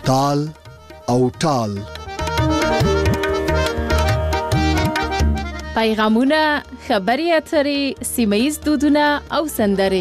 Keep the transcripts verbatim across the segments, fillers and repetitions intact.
تال او ټال. پیغامونه، خبري اترې، سیمه‌ییز دودونه او سندرې.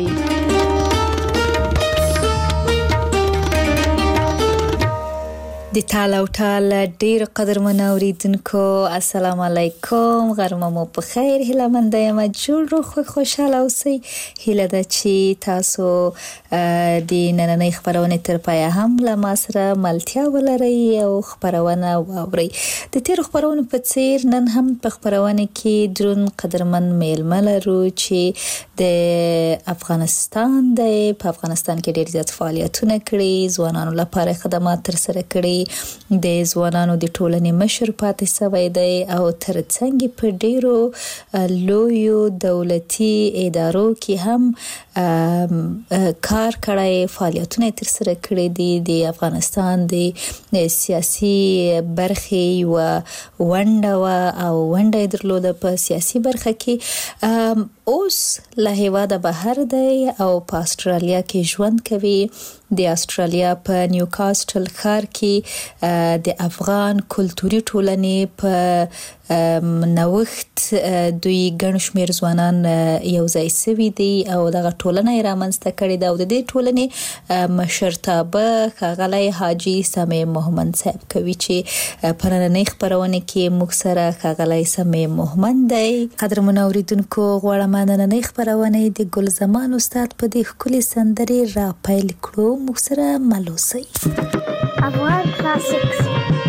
د تال او ټال ډیر قدرمن اوریدونکو، السلام علیکم، غرمه مو په خیر، هیله مند یم جوړ روغ خوشاله اوسئ. هیله ده چې تاسو د نننۍ خبرونه تر پایه هم له ما سره ملتیا ولرئ او خبرونه واورئ. د تیر خبرونه په څیر نن هم په خبرونه کې درون قدرمن میلمه لرو چې د افغانستان د په افغانستان کې ډیر زیات فعالیتونه کړي، ځوانانو لپاره خدمات تر سره کړي، د ځوانانو د ټولنې مشر پاتې شوی دی او ترڅنګ په ډیرو لویو دولتي ادارو کې هم کار کړی، فعالیتونه تر سره کړي دي. د افغانستان د سیاسي برخې و ونډه او ونډه درلوده په سیاسي برخه کې. اوس له هیواده بهر دی او په استرالیا کې ژوند کوي. د استرالیا په نیوکاسټل ښار کې د افغان کلتوري ټولنې په نوښت دوی ګڼ شمېر ځوانان یو ځای شوي دي او دغه ټولنه یې رامنځته کړې ده او د دې ټولنې مشرتابه ښاغلی حاجي سمیع محمد صاحب کوي چې په نننۍ خپرونه کې موږ سره ښاغلی سمیع محمد دی. قدرمن اوریدونکو، غواړم نننۍ خپرونه د ګل زمان استاد په دې ښکلې سندرې را پیل کړو. موږ سره مل اوسئ. افغان کلاسیکس.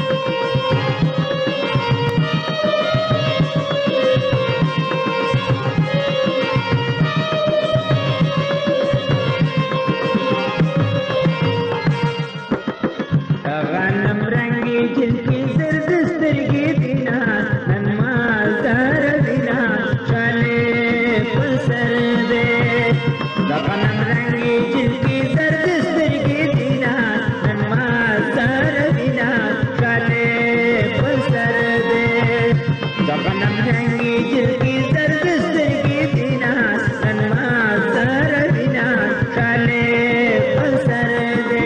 غنم رنگی جلکی زرد سترگی دینا ننما زار دینا شاله پسر دے. غنم رنگی جلکی زرد سترگی دینا ننما زار دینا شاله پسر دے. غنم رنگی جلکی زرد سترگی دینا ننما زار دینا شاله پسر دے.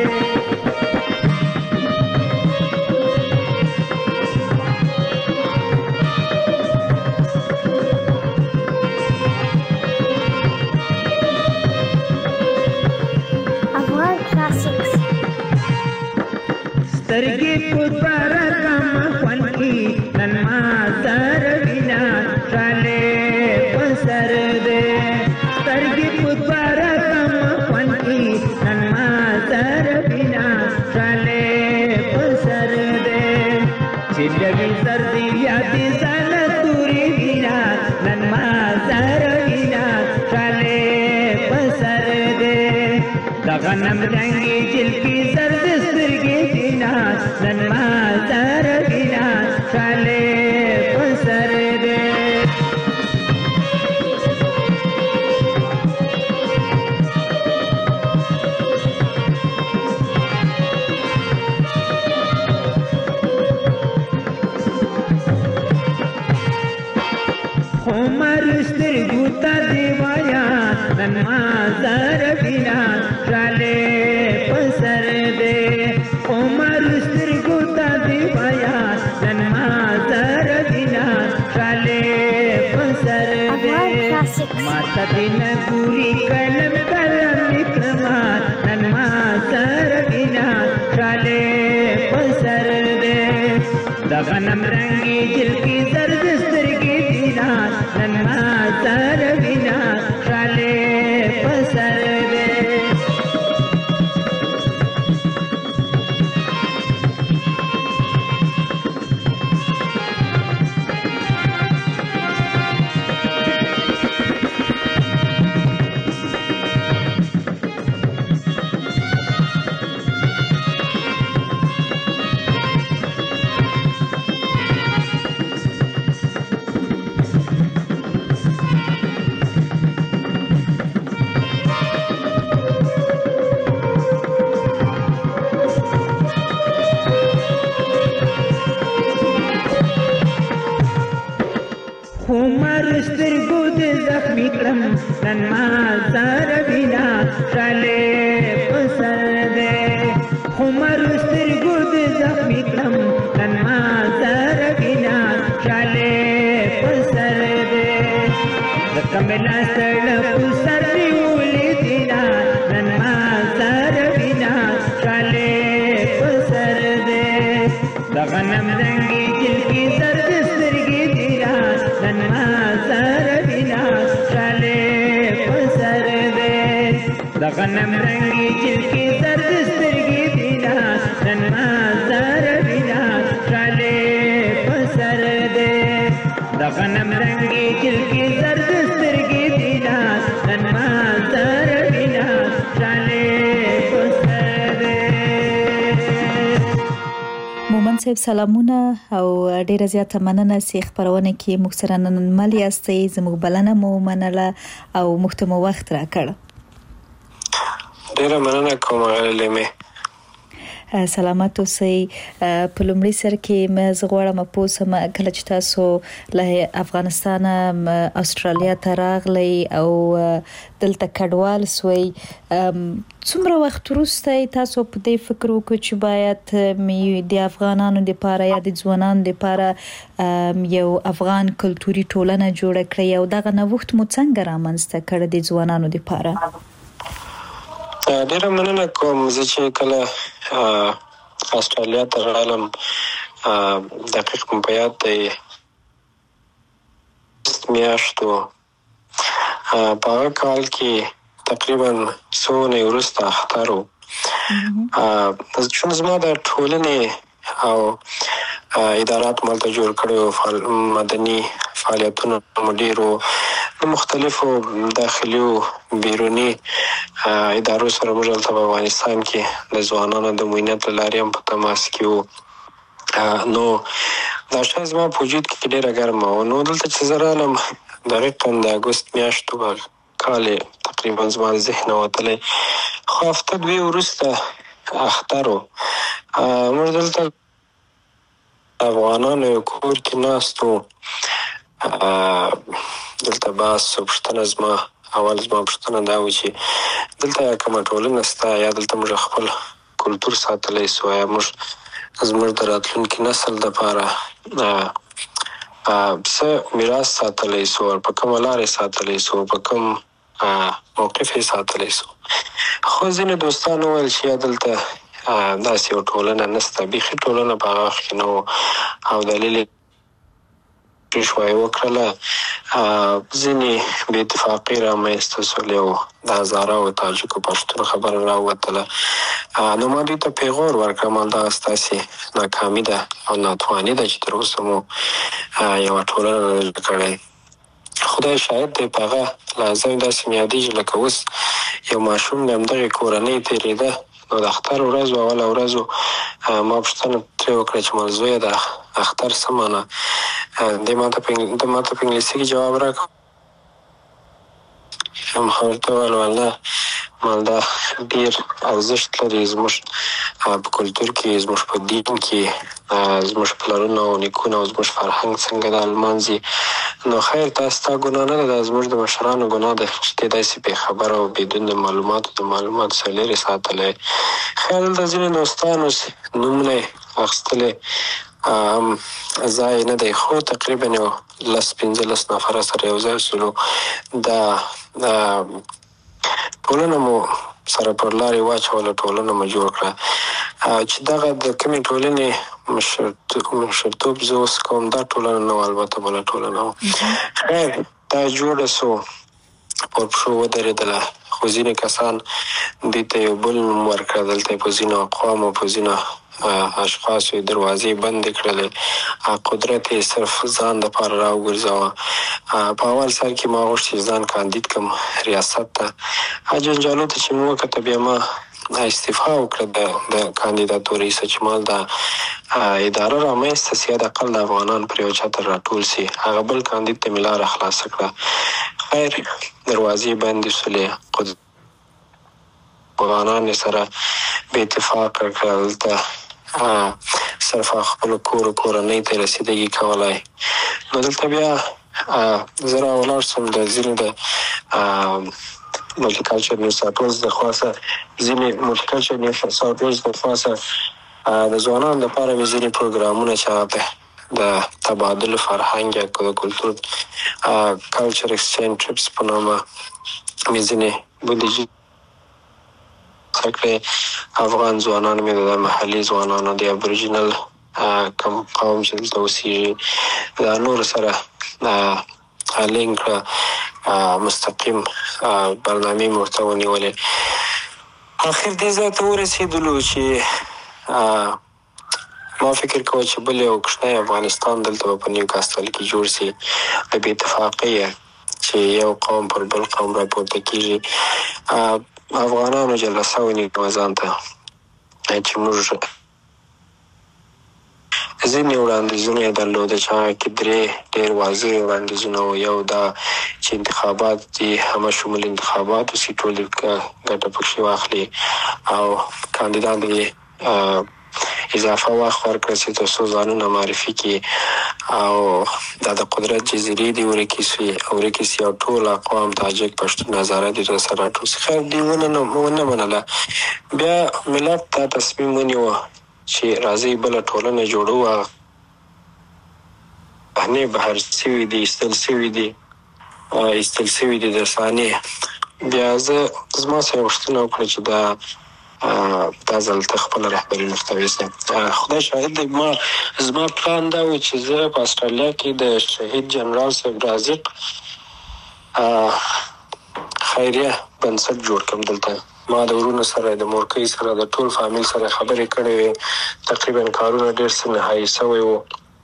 سترګې په بارا کم خوان کی نن ما زار وینا شاله پسر دے. سترګې په بارا کم خوان کی نن ما زار وینا شاله پسر دے. چې لګي سردی یادې سال توري وینا نن ما زار وینا شاله پسر دے. دا غنم رنگي جلکی زرد سترګې دینا نن ما زار دینا شاله پسر دے. عمر سترګو ته دیوایا نن ما زار دینا شاله پسر دے. عمر سترګو ته دیوایا نن ما زار دینا شاله پسر دے. ماته دین ګوري کلم کلم نکما نن ما زار دینا شاله پسر دے. دا غنم رنگی جلکی زرد سترګې دینا نن ما زار دینا شاله پسر دے. عمر سترګو دې زخمي کړم نن ما زار وینا شاله پسر دے. عمر سترګو کملا سړ په سر نیولې دینا نن ما سر بنا کاله په سر دې د غنم رنگي جلکی زرد سترګې دینا نن ما سر بنا کاله په سر دې د غنم رنگي جلکی زرد سترګې دینا نن ما سر بنا کاله په سر دې د غنم رنگي جلکی زرد سترګې دینا نن ما سر بنا کاله په سر دې. مومن صاحب سلامونه او ډیره زیاته مننه چې خبرونه کې موږ سره نن مل یاستئ زموږ بلنه مو منله او موږ ته مو وخت راکړ. ډیره مننه کوم غلمه. سلامات اوسئ. په لومړي سر کې مې زغوړم پوسم کله چې تاسو له افغانستان استرالیا ته راغلی او دلته کډوال سوی څومره وخت وروسته تاسو په دې فکر وکړ چې باید د افغانانو لپاره یا د ځوانانو لپاره یو افغان کلتوري ټولنه جوړه کړئ او دغه نوښت مو څنګه رامنځته کړ د ځوانانو لپاره؟ ډیره مننه کوم. زه چې کله استرالیا ته راغلم دقیق مو په یاد دی میاشتو په هغه کال کې تقریبا څو نه وروسته اختر و. چون زما د ټولنې او ادارات مالته جوړ کړو مدني فعالیتونه مو ډیرو د مختلفو داخلي او بیرونی ادارو سره موږ دلته په افغانستان کې د ځوانانو د معاینت لارې هم په تماس کې وو. نو دا شی زما په وجود کې ډیره ګرمه وه. نو دلته چې زه رالم دقیقا د اګوست میاشتو کال تقریبا زما د ذهنه وتلی، خو هفته دوې وروسته اختر و. موږ دلته افغانانو یو کور کې ناست وو. دلته بحث او پوښتنه زما اول زما پوښتنه دا و چې دلته کومه ټولنه شته یا دلته موږ خپل کلتور ساتلی سو یا موږ زموږ د راتلونکي نسل دپاره څه میراث ساتلی سو، په کومه لارې ساتلی سو، په کوم موقف یې ساتلی سو. خو ځینې دوستان وویل چې یا دلته داسې یو ټولنه نشته، بیخي ټولنه په هغه وخت کې نه و او دلیل یې شوی وکړله. ځینې بې اتفاقي رامنځته شول، یو د هزاره او تاجکو پښتون خبره راووتله. نو ما دوی ته پیغور ورکړم همدغه ستاسې ناکامي ده او ناتواني ده چې تر اوسه مو یوه ټولنه نه جوړه کړې. خدای شاهد دی په هغه لحظه مې داسې مې یادېږي لکه اوس یو ماشوم د همدغې کورنۍ تېرېده. نو د اختر ورځ و، اوله ورځ و، ما پوښتنه ترې وکړه چې مال زویه د اختر څه معنی؟ دی ما ته په انګلیسي کې جواب راکړ. ما ورته وویل والله مال دا ډېر ارزښت لري زموږ په کلتور کې، زموږ په دین کې، زموږ پلرونه او نیکونه او زموږ فرهنګ څنګه دا لمانځي. نو خیر دا ستا ګناه نه ده، دا زموږ د مشرانو ګناه ده چې دی داسې بې خبره او بدون د معلوماتو د معلوماتو څخه لرې ساتلی. خیر دلته ځینې دوستانو نومونه یې اخیستلی هم ځای نه دی، خو تقریبا یو لس پنځلس نفره سره یو ځای شولو. دا ټولنه مو سره پر لارې واچوله، ټولنه مو جوړ کړه. چې دغه د کومې ټولنې مشرتوب زه اوس کوم دا ټولنه نه وه، البته بله ټولنه وه. خیر دا جوړه سو، پر پښو ودرېدله. خو ځینې کسان دې ته یو بل نوم ورکړه. دلته په ځینو اقوامو په ځینو اشخاصو یې دروازې بندې کړلې، قدرت یې صرف ځان دپاره راوګرځاوه. په اول سر کې ما غوښت چې ځان کاندید کړم ریاست ته. جنجالو ته چې مې وکته بیا ما استعفا وکړه د کاندیداتورې څخه چې ما دا اداره رامنځته سي، حداقل د افغانان پر یو چتر راټول سي. هغه بل کاندید ته مې لاره خلاصه کړه. خیر دروازې بندې شولې، افغانان یې سره بې اتفاقه کړه. دلته صرف خپلو کور و کورنۍ ته رسیدګي کولای. نو دلته بیا زه راولاړ شوم د ځینو د ملټیکلچر نیوز ساټورز د خوا څخه، ځینې ملټیکلچر نیوز ساټورز د خوا څخه د ځوانانو لپاره مې ځینې پروګرامونه چې هغه په د تبادل فرهنګ یا د کلتور کلچر اکسچینج ټریپس په نامه مې ځینې بودیجې کړې. افغان ځوانان مې د محلي ځوانانو د ابوریجنل کوم قوم چې دلته اوسېږي د نورو سره لینک مستقیم برنامې مې ورته ونیولې. اخر دې ځای ته ورسېدلو چې ما فکر کوه چې بل یو کوچنی افغانستان دلته به په نیوکاسټل کې جوړ شي د بې اتفاقۍ چې یو قوم پر بل قوم راپورته کېږي. افغانانو جلسه ونیوه ځان ته چې موږ ځینې وړاندیزونه یې درلوده چې هغه کې درې ډېر واضح وړاندیزونه وو. یو دا چې انتخابات دي همه شمول انتخابات وسي، ټول ګټه پکښې واخلي او کاندیدان دې اضافه وخت ورکړه چې تر څو ځانونه معرفي کړي او دا د قدرت جزیرې دې ورکې سوې ورکې سي او ټول اقوام تاجک پښتون هزاره دې راسره راټول سي. خیر دې ونه منله. بیا ملت دا تصمیم ونیوه چې راځئ بله ټولنه جوړو. صحنې بهر سوي دي، ایستل سوي دي ایستل سوي دي د صحنې. بیا زه زما سره یې غوښتنه وکړه چې دا دا ځل ته خپله رهبري مخته یوسې. خدای شاهد دی، ما زما پلان دا و چې زه په اسټرالیا کې د شهید جنرال صاحب رازق خیریه بنسټ جوړ کړم. دلته ما د ورونو سره د مورکۍ سره د ټول فامیل سره خبرې کړې وې. تقریبا کارونه ډېر څه نهایي سوی وو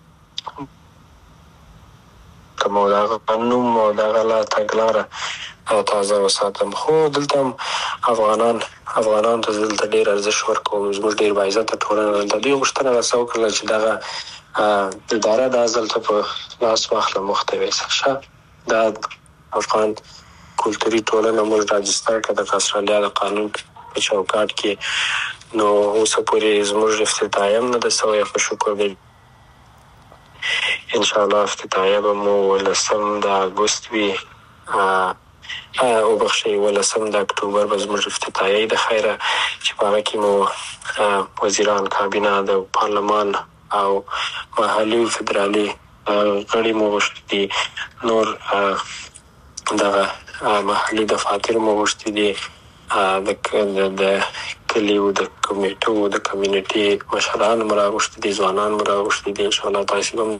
کوم او د هغه نوم او د هغه لا تګلاره تازه وساتم. خو دلته هم افغانان افغانانو ته دلته ډېر ارزښت ورکوم. زموږ ډېر باعزته ټولنه دلته. دوی غوښتنه راسه وکړله چې دغه اداره دا ځل ته په لاس واخله مخته ویسه شه. دا افغان کلتوري ټولنه موږ راجستر کړه د استرالیا د قانون په چوکاټ کې. نو اوسه پورې زموږ افتتاحیه هم نه ده سوې، خو شکر دی انشاءالله افتتاحیه به مو ولسم د اګوست وي وبخښئ ولسم د اکتوبر به زموږ افتتاحیه د خیره چې په هغه کې مو وزیران کابینه د پارلمان او محلي فدرالي غړي مو غوښتي دي. نور دغه محلي دفاتر مو غوښتي دي. د کلیو د کمیټو د کمیونټي مشران مو راغوښتي دي، ځوانان مو راغوښتي دي. انشاءالله تاسې به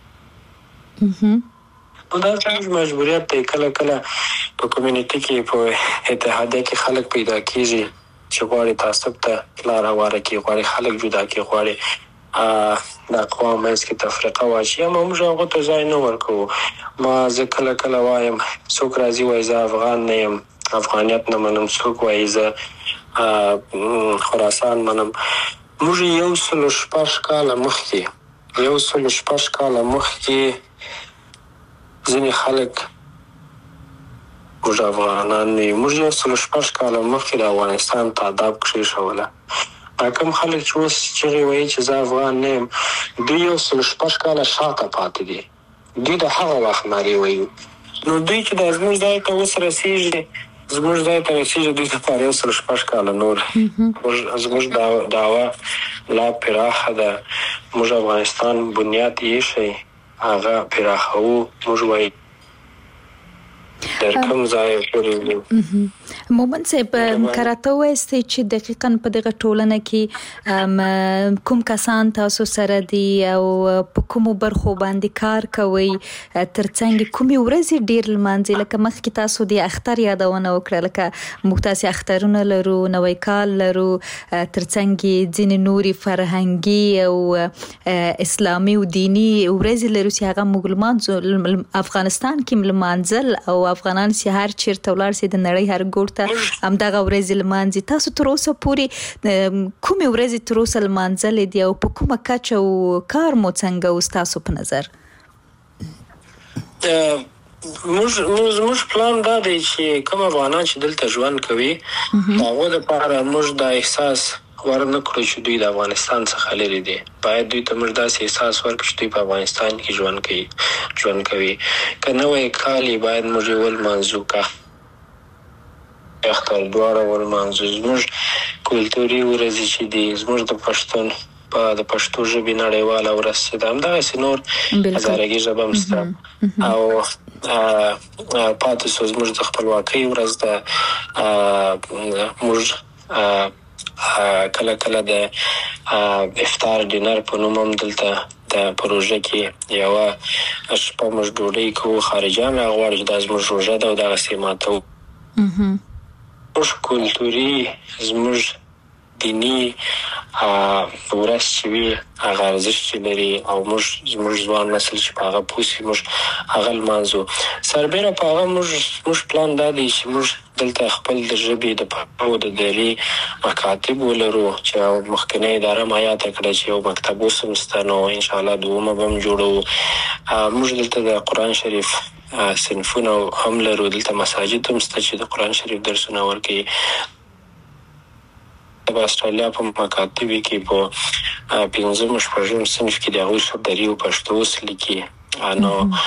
نو دا زموږ مجبوریت دی. کله کله په کمیونټي کې په اتحادیه کې خلک پیدا کېږي چې غواړي تعصب ته لاره هواره کړي، غواړي خلک جدا کړي، غواړي د اقوام منځ کې تفرقه واچوي. اما موږ هغو ته ځای نه ورکوو. ما زه کله کله وایم څوک راځي وایي زه افغان نه یم، افغانیت نه منم. څوک وایي زه خراسان منم. موږ یو سلو شپږ کاله مخکې یو سلو شپږ کاله مخکې ځینې خلک موږ افغانان نه یو. موږ یو سلو شپږ کاله مخکې د افغانستان تعداد کېښوله. دا کوم خلک چې اوس چغې وایي چې زه افغان نه یم، دوی یو سلو شپږ کاله شاته پاتې دي. دوی د هغه وخت نارې وایي. نو دوی چې دا زموږ ځای ته اوس رسېږي زموږ ځای ته رسېږي دوی دپاره یو سلو شپږ کاله نور. زموږ دعوه لا پراخه ده. موږ افغانستان بنیاد ایښی، هغه پراخوو. موږ وایي در کوم ځای پورې. مومن صاحب کراته وایستئ چې دقیقاً په دغه ټولنه کې کوم کسان تاسو سره دي او په کومو برخو باندې کار کوئ، ترڅنګ کومې ورځې ډېر لمانځئ؟ لکه مخکې تاسو د اختر یادونه وکړه، لکه موږ تاسې اخترونه لرو، نوی کال لرو، ترڅنګ ځینې نورې فرهنګي او اسلامي او دینی ورځې لرو چې هغه موږ لمانځو. افغانستان کې لمانځل او افغانان چې هر چیرته ولاړ سي د نړۍ هر ګوټ ته همدغه ورځې لمانځي. تاسو تر اوسه پورې کومې ورځې تر اوسه لمانځلې دي او په کومه کچه او کار مو څنګه اوس تاسو په نظر؟ زموږ پلان دا دی چې کوم افغانان چې دلته ژوند کوي د هغو دپاره موږ دا احساس ورنه کړو چې دوی د افغانستان څخه لرې دي. باید دوی ته موږ داسې احساس ورکړو چې دوی په افغانستان کې ژوند کوي ژوند کوي که نوی کال یې باید موږ یې ولمانځو، که اختر دواړه ولمانځو. زموږ کلتوري ورځې چې دي زموږ د پښتون په د پښتو ژبې نړیواله ورځ چې ده همدغسې نور هزارګي ژبه هم شته او پاتې شو زموږ د خپلواکۍ ورځ ده. موږ کله کله د افطار ډینر په نوم هم دلته د پروژه کې یوه شپه موږ ډوډۍ کوو، خارجیان راغواړي چې دا زموږ روژه ده او دغسې ماتوو. زموږ کلتوري زموږ دیني ورځ چې وي هغه ارزښت چې لري او موږ زموږ ځوان نسل چې په هغه پوه سي موږ هغه لمانځو. سربیره په هغه موږ زموږ پلان دا دی چې موږ دلته خپل د ژبې د پښتو د دري مکاتب ولرو چې مخکنۍ اداره ما یاده کړه چې یو مکتب اوس هم شته، نو انشاءالله دومه به هم جوړوو. موږ دلته د قرآن شریف صنفونه هم لرو، دلته مساجد هم شته چې د قرآن شریف درسونه ورکوي. د استرالیا په مکاتبو کې په پنځم شپږم صنف کې د هغوی دري او پښتو اوس لیکي، نو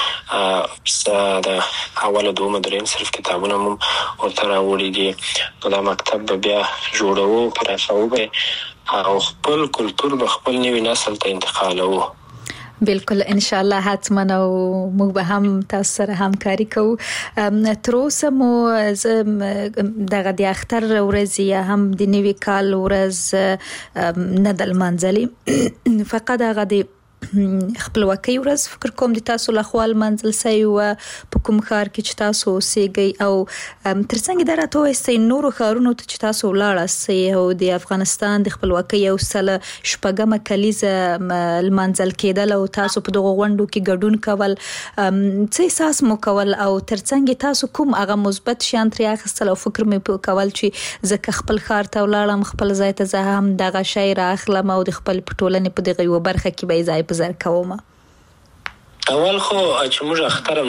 د اوله دومه دریم صرف کتابونه هم ورته راوړي دي. نو دا مکتب به بیا جوړوو، پراخوو به او خپل کلتور به خپل نوي نسل ته انتقالوو. بالکل ان شاء الله حتما او موږ به هم تاسو سره همکاري کوو. تر اوسه مو دغه د اختر ورځ یا هم د نوي کال ورځ نه د لمانځلې، فقط هغه د خپلواکۍ ورځ فکر کوم د تاسو لخوا لمانځل سوی و په کوم ښار کې چې تاسو اوسېږئ، او ترڅنګ دا راته ووایئ نورو ښارونو ته چې تاسو ولاړاست او د افغانستان د خپلواکۍ یو سل شپږمه کلیزه لمانځل کېدل او تاسو په دغو غونډو کې ګډون کول، څه احساس مو کول او ترڅنګ تاسو کوم هغه مثبت شیان ترې اخیستل او فکر مې کول چې زه که خپل ښار ته ولاړم خپل ځای ته زه هم دغه شی رااخلم او د خپل په ټولنې په دغه یوه برخه کې به یې ځای په ځای کوم؟ اول خو چې موږ اخترم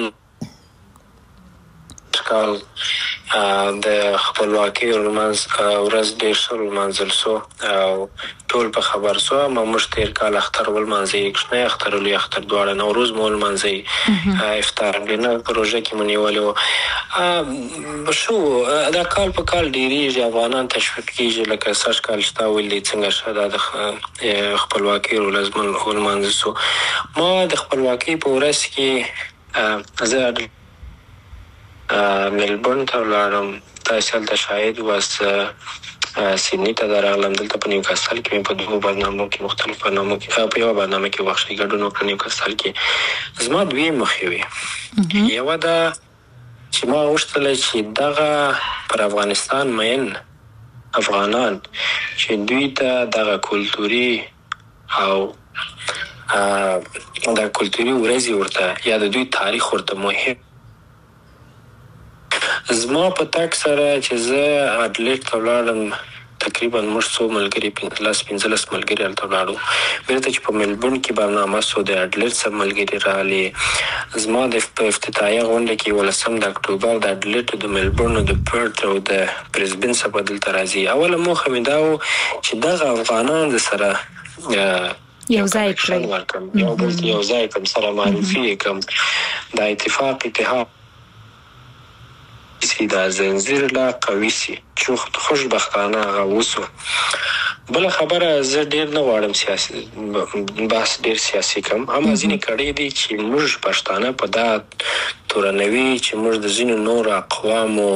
کال د خپلواکۍ ورځ ډېر ښه ولمانځل سو او ټول په خبر سو. ما موږ تېر کال اختر ولمانځئ، کوچنی اختر او لوی اختر دواړه، نوروز مو ولمانځئ، افطار ډینر پروژه کې مو نیولې وه. شو دا کال په کال ډېرېږي، افغانان تشویق کېږي، لکه سږ کال چې تا ویل دی څنګه ښه دا د خپلواکۍ ورځ مو ولمانځل سو. ما د خپلواکۍ په ورځ کې زه ملبورن ته ولاړم، داسې هلته شاهد واسه سیدني ته درغلم، دلته په نیوکاسل کې مې په دوه برنامو کې مختلف برنامو کې په یوه برنامه کې بخښئ ګډون وکړه نیوکاسل کې. زما دوې موخې وې، یوه دا چې ما غوښتله چې دغه پر افغانستان مین افغانان چې دوی ته دغه کلتوري او د کلتوري ورځې ورته یا د دوی تاریخ ورته مهم. زما په تک سره چې زه اډلیډ ته ولاړم، تقریبا موږ څو ملګري پنځلس پنځلس ملګري هلته ولاړو. بیرته چې په ملبورن کې برنامه سو د اډلیډ څخه ملګري راغلي. زما د په افتتاحیه غونډه کې یولسم د اکتوبر د اډلیډ، د ملبورن، د پرت او د برزبن څخه دلته راځي. اوله موخه مې دا و چې دغه افغانان د سره یو ځای کړم، یو بل یو ځای کړم، سره معرفي یې کړم، د اتفاق اتحاد سي، دا زنځیر لا قوي سي، چې خوشبختانه هغه وسو. بله خبره زه ډېر نه غواړم سیاسي بحث ډېر سیاسي کړم، اما ځینې کړۍ دي چې موږ پښتانه په دا تورنوي چې موږ د ځینو نورو اقوامو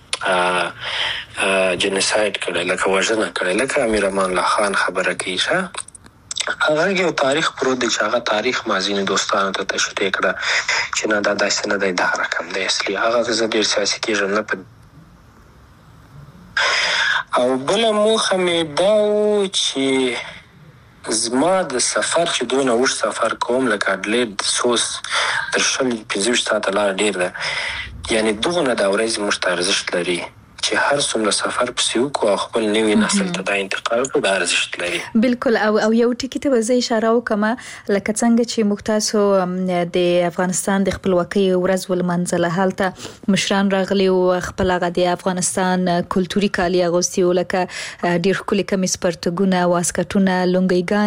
جنسایډ کړی، لکه وژنه کړی، لکه امیر امان الله خان خبره کوي ښه هغه یو تاریخ پروت دی چې هغه تاریخ ما ځینې دوستانو ته تشریح کړه چې نه دا داسې نه دی، دا رقم دی اصلي. هغه زه ډېر سیاسي کېږم نه په. او بله موخه مې دا و چې زما د سفر چې دونه اوږد سفر کوم لکه اډلیډ سوس تر شل پنځه ویشت ساعته لار ډېر ده، یعنې دغونه دا ورځې موږ ته ارزښت لري چې هر څومره سفر پسې وکړو او خپل نوي نسل ته دا انتقال کړو، دا ارزښت لري. بالکل. او او یو ټکي ته به زه اشاره وکړم، لکه څنګه چې موږ تاسو د افغانستان د خپلواکۍ ورځ ولمانځله، هلته مشران راغلي او خپل هغه د افغانستان کلتوري کالي اغوستي وو، لکه ډېر ښکلي کمیس پرتګونه، واسکټونه،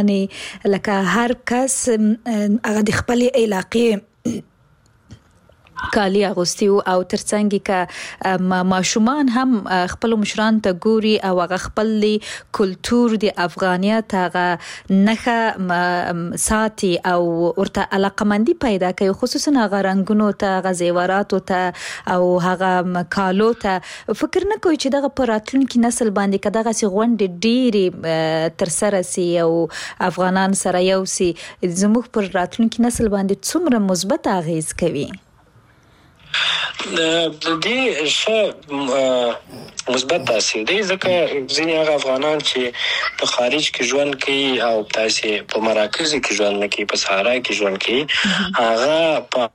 لونګۍ ګانې، لکه هر کس هغه د خپلې علاقې کالی اغوستي او ترڅنګ کې ماشومان هم خپل مشران ته ګوري او هغه خپل کلچر د افغانیت هغه نخه ساتي او ورته علاقمندي پیدا کوي خصوصا هغه رنگونو ته هغه زیوراتو ته او هغه کالو ته فکر نه کوي چې دغه پراتلونکي نسل باندې کداغه سي غونډې ډېری تر سره سي او افغانان سره یو سي زموږ پر راتلونکي نسل باندې څومره مثبت اغیز کوي د دې شه مثبت تاثیر دی ځکه ځینې هغه افغانان چې په خارج کې ژوند کوي او تاسې په مراکزو کې ژوند نه کوي په صحرا کې ژوند کوي هغه په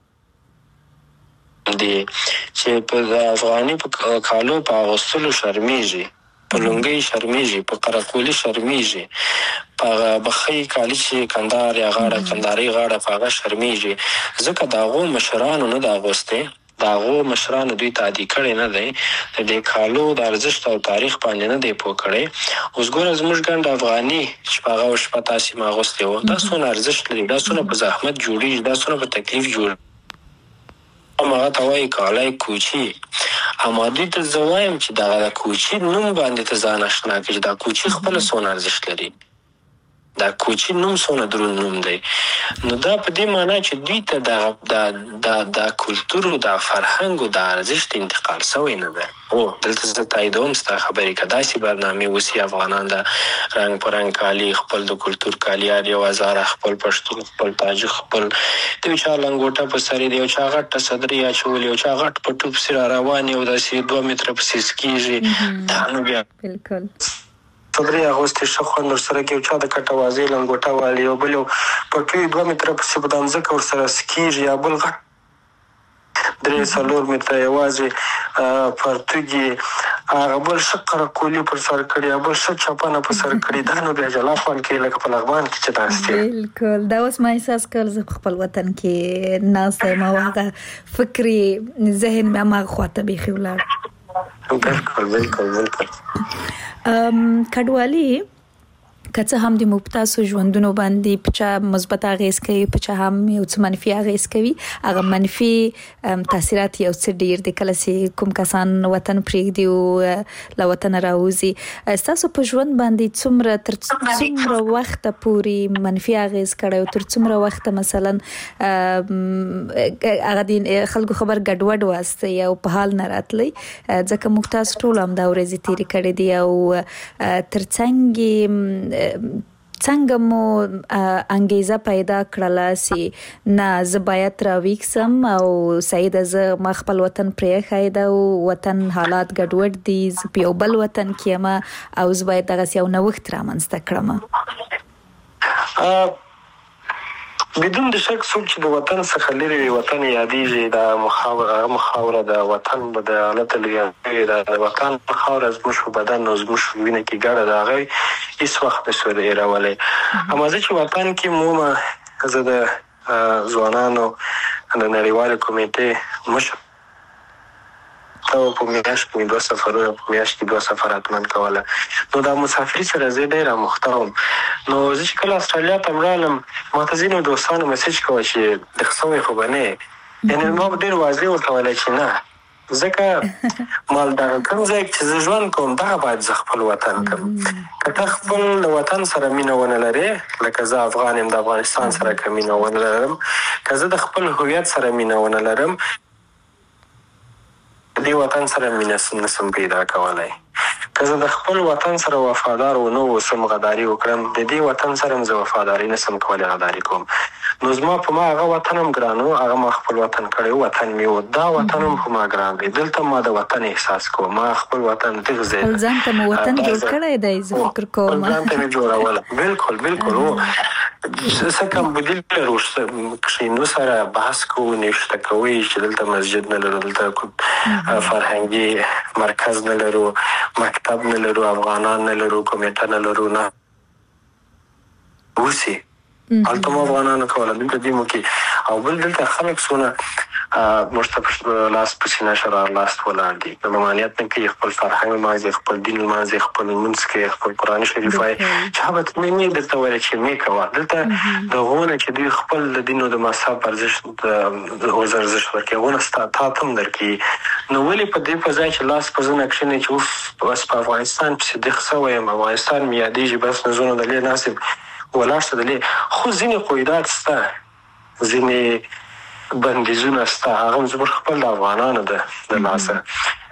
دي چې په افغاني په کالو په اغوستلو شرمېږي په لونګۍ شرمېږي په قرقولي شرمېږي په بخۍ کالي چې کندهار یا غاړه کندهاري غاړه په هغه شرمېږي ځکه د هغو مشرانو نه د اغوستی د هغو مشرانو دوی ته عادي کړی نه دی د دې کالو د ارزښت او تاریخ باندې نه دی پوه کړی اوس ګوره زموږ ګنډ افغاني چې په هغه شپه تاسې ما اغوستی و دا څونه ارزښت لري دا څونه په زحمت جوړېږي دا څونه په تکلیف جوړ هغه ته وایي کالی کوچي اما دوی ته زه وایم چې دغه د کوچي نوم باندې ته ځان اشنا کړي چې دا کوچي خپله څونه ارزښت لري دا کوچي نوم څونه دروند نوم دی نو دا په دې معنا چې دوی ته د د د کلتور او د فرهنګ او د ارزښت انتقال شوی نه دی او دلته زه تاییدوم ستا خبرې که داسې برنامې اوسي افغانان د رنګ په رنګ کالي خپل د کلتور کالي هر یو هزاره خپل پښتون خپل تاجک خپل د یو چا لنګوټه په سر دی یو چا غټه صدرۍ اچولې یو چا غټ پټو پسې را روان یو داسې دوه متره پسې سکېږي دا نو بیا بالکل صدرۍ اغوستې ښه خوند ورسره کوي یو چا د کټوازۍ لنګوټه والي یو بل یو پټوي دوه متره پسې په دمځکه ورسره سکېږي یا بل غټ درې څلور متره یوازې پرتوګي هغه بل ښه قرقولي پر سر کړي یا بل ښه چپنه په سر کړي دا نو بیا جلا خوند کوي لکه په لغمان کې چې ناست یم بالکل دا اوس ما احساس کړل زه په خپل وطن کې ناست یم او هغه فکري ذهن مې هماغه خواته بیخي ولاړ بالکل بالکل بالکل کډوالي که څه هم د مبتاسو ژوندونو باندې په چا مثبت اغیز کوي په چا هم یو څه منفي اغیز کوي هغه منفي تاثیرات یو څه ډیر دي کله چې کوم کسان وطن پرېږدي او له وطنه راوځي ستاسو په ژوند باندې څومره تر څومره وخته پورې منفي اغیز کړی او تر څومره وخته مثلا هغه د خلکو خبر ګډوډ واسطه او په حال نه راتلی ځکه موږ تاسو ټول هم دا ورځې تېرې کړې دي او ترڅنګ څنګه مو انګیزه پیدا کړله چې نه زه باید راویښسم او سعیده زه ما خپل وطن پرېښی ده او وطن حالات ګډوډ دي زه په یو بل وطن کې یم او زه باید دغسې یو نوښت رامنځته کړم بدون د شک څوک چې د وطن څخه لرې وي وطن یادېږي دا مخاوره د وطن د حالت لرې د وطن خاوره زموږ په بدن او زموږ په وینه کې ګډه ده هغه هېڅ وخت نشو هېرولی اما زه چې وطن کې مومه زه د ځوانانو د نړیوالې کمیټې مشر او په میاشت کې دوه سفرونه په میاشت کې دوه سفر حتما کوله نو دا مسافري سره زه ډېره مخته وم نو زه چې کله استرالیا ته مړالم ما ته ځینو دوستانو میسج کوه چې دغه سوی خو به نه یې یعنې ما به ډېر واضح ورته ویلی چې نه ځکه ما دغه کوم ځای چې زه ژوند کوم دغه باید زه خپل وطن کوم که ته خپل د وطن سره مینه ونه لرې لکه زه افغان یم د افغانستان سره که مینه ونه لرم که زه د خپل هویت سره مینه ونه لرم د دې وطن سره مینه نسم پیدا کولی که زه د خپل وطن سره وفادار ونه اوسم غداري وکړم د دې وطن سره هم زه وفاداري نسم کولی غداري کوم نو زما په ما هغه وطن هم ګران و هغه ما خپل وطن کړی وطن مې و دا وطن هم په ما ګران دی دلته ما د وطن احساس کوم ما خپل وطن دغه ځای خپل ځان ته مو وطن جوړ کړی دی زه فکر کوم خپل ځان ته مې جوړولی بالکل بالکل و څه کم بدیل لرو کښېنو سره بحث کوو نوشته کوئ چې دلته مسجد نه لرو دلته فرهنګي مرکز نه لرو مکتب نه لرو افغانان نه لرو کمیټه نه لرو نه اوسي هلته مو افغانانو کوله دلته دیمو کې او بل دلته خلک څونه مشته لاس په سینه شرار لاس ولاړ دي د ممانعت نه کوي خپل فرهنګ مازه خپل دین مازه خپل منځ کې خپل قرآن شریف وایي چې هغه ته مې درته ویل چې مې کوه دلته د غونه چې دوی خپل د دین او د مذهب ارزښت د ارزښت ورکوي غونه ستا تا ته هم درکوي نو ولې په دې په ځای چې لاس په زنه کښېنئ چې اوف بس په افغانستان پسې دېخ سوی یم افغانستان مې یادېږي بس نه زونه د لې ناسب ولاړ شه د لې خو ځینې قیودات شته ځینې بندیزونه شته هغه هم زموږ خپل د افغانانو ده د لاسه